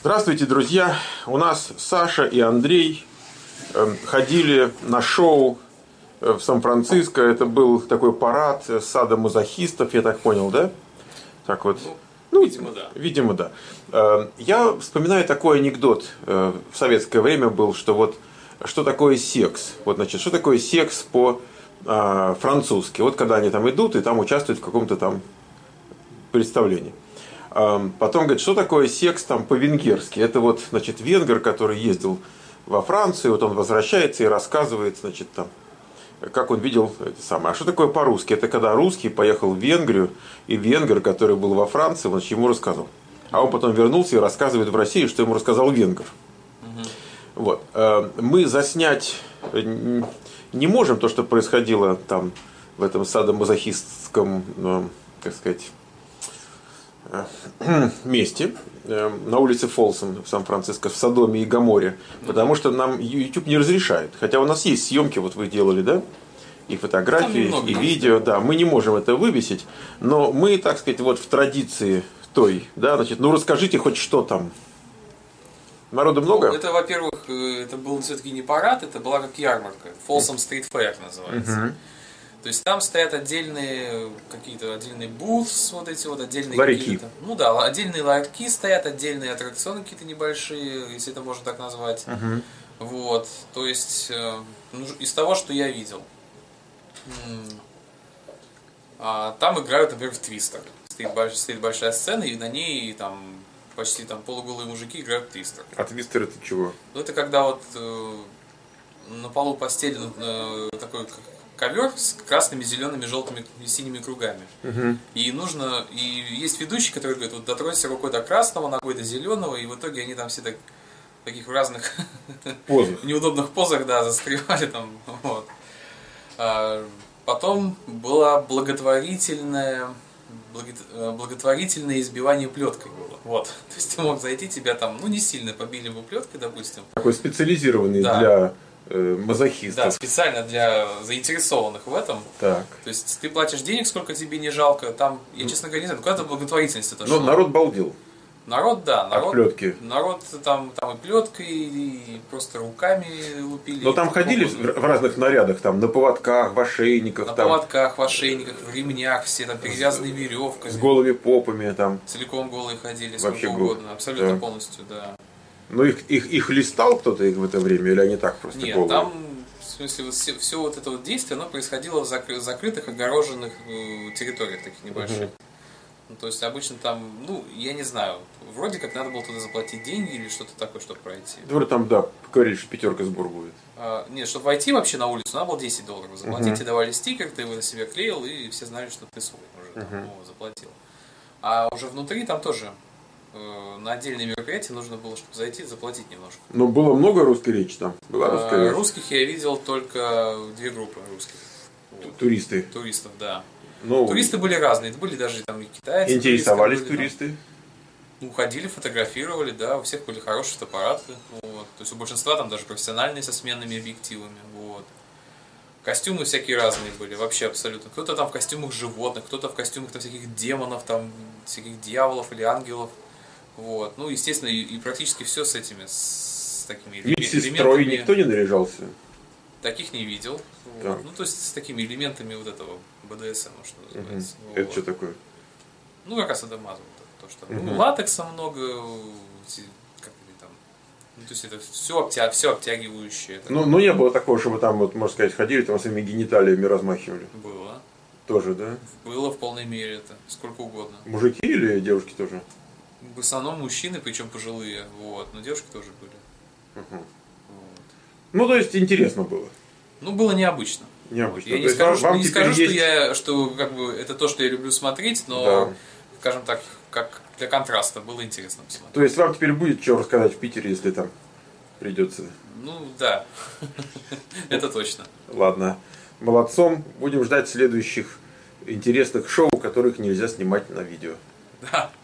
Здравствуйте, друзья! У нас Саша и Андрей ходили на шоу в Сан-Франциско. Это был такой парад садомазохистов, я так понял, да? Так вот. Видимо, да. Видимо, да. Я вспоминаю такой анекдот. В советское время был, что вот что такое секс? Вот, значит, что такое секс по-французски? Вот когда они там идут и там участвуют в каком-то там представлении. Потом говорит, что такое секс там по-венгерски? Это вот, значит, венгер, который ездил во Францию, вот он возвращается и рассказывает, значит, там, как он видел это самое. А что такое по-русски? Это когда русский поехал в Венгрию, и венгер, который был во Франции, значит, ему рассказал. А он потом вернулся и рассказывает в России, что ему рассказал венгер. Вот. Мы заснять не можем то, что происходило там в этом садомазохистском, так сказать, месте на улице Фолсом в Сан-Франциско, в Содоме и Гоморе, потому что нам YouTube не разрешает. Хотя у нас есть съемки, вот вы делали, да? И фотографии, и видео, да, мы не можем это вывесить, но мы, так сказать, вот в традиции той, да, значит, ну расскажите хоть что там. Народу много? Ну, это, во-первых, это был все-таки не парад, это была как ярмарка. Folsom Street Fair называется. То есть там стоят отдельные какие-то отдельные бутс, вот эти вот отдельные ларьки. Ну да, отдельные ларьки стоят, отдельные аттракционы какие-то небольшие, если это можно так назвать. Вот, то есть из того, что я видел, там играют, например, в твистер. Стоит большая сцена, и на ней там почти там полуголые мужики играют в твистер. А твистер это чего? Ну это когда вот на полу постелен такой ковер с красными, зелеными, желтыми и синими кругами. И нужно. И есть ведущий, который говорит, вот дотронься рукой до красного, ногой до зеленого, и в итоге они там все так в таких разных неудобных позах, да, застревали там. Вот. Потом было благотворительное избивание плеткой было. Вот. То есть ты мог зайти, тебя там, ну не сильно побили бы плеткой, допустим. Такой специализированный, да, для мазохистов. Да, специально для заинтересованных в этом. Так. То есть ты платишь денег, сколько тебе не жалко. Там, я честно говоря, не знаю, куда-то благотворительность это шло. Но народ балдел. Народ, да. От плетки. Народ там и плеткой, и просто руками лупили. Но там ходили в разных нарядах, там на поводках, в ошейниках. На поводках, в ошейниках, в ремнях, все там перевязанные веревками. С голыми попами там. Целиком голые ходили, вообще сколько угодно. Абсолютно полностью, да. Ну их листал кто-то их в это время, или они так просто Нет, голые? там, в смысле, все вот это вот действие, оно происходило в закрытых, огороженных территориях таких небольших. Ну, то есть обычно там, ну, я не знаю, вроде как надо было туда заплатить деньги или что-то такое, чтобы пройти. Вроде там, да, говорили, что 5 сбор будет. Нет, чтобы войти вообще на улицу, надо было $10 заплатить, тебе давали стикер, ты его на себя клеил, и все знали, что ты свой уже там, заплатил. А уже внутри там тоже на отдельные мероприятия нужно было, чтобы зайти, заплатить немножко. Но было много русской речи там? Была русская речь? Русских я видел только 2 группы русских. Туристы? Туристов, да. Ну, туристы были разные, были даже там и китайцы. Интересовались туристы? Ну, ходили, фотографировали, да, у всех были хорошие фотоаппараты. Вот. То есть у большинства там даже профессиональные со сменными объективами. Вот. Костюмы всякие разные были, вообще абсолютно. Кто-то там в костюмах животных, кто-то в костюмах там, всяких демонов, там, всяких дьяволов или ангелов. Вот. Ну, естественно, и практически все с этими, с такими медсестрой никто не наряжался? Таких не видел. Вот. Ну, то есть с такими элементами вот этого БДСМ, что называется. Вот. Это что такое? Ну, как раз адамазм. То, что, ну, латекса много, как там, ну, то есть это все обтягивающее. Ну, не было такого, чтобы там, вот, можно сказать, ходили, там своими гениталиями размахивали? Было. Тоже, да? Было в полной мере это, сколько угодно. Мужики или девушки тоже? В основном мужчины, причем пожилые, вот, но девушки тоже были. Вот. Ну, то есть интересно было? Ну, было необычно. Необычно. Я не скажу, что как бы, это то, что я люблю смотреть, но, да, скажем так, как для контраста было интересно посмотреть. То есть вам теперь будет что рассказать в Питере, если там придется? Ну, да. Это точно. Ладно. Молодцом. Будем ждать следующих интересных шоу, которых нельзя снимать на видео. Да.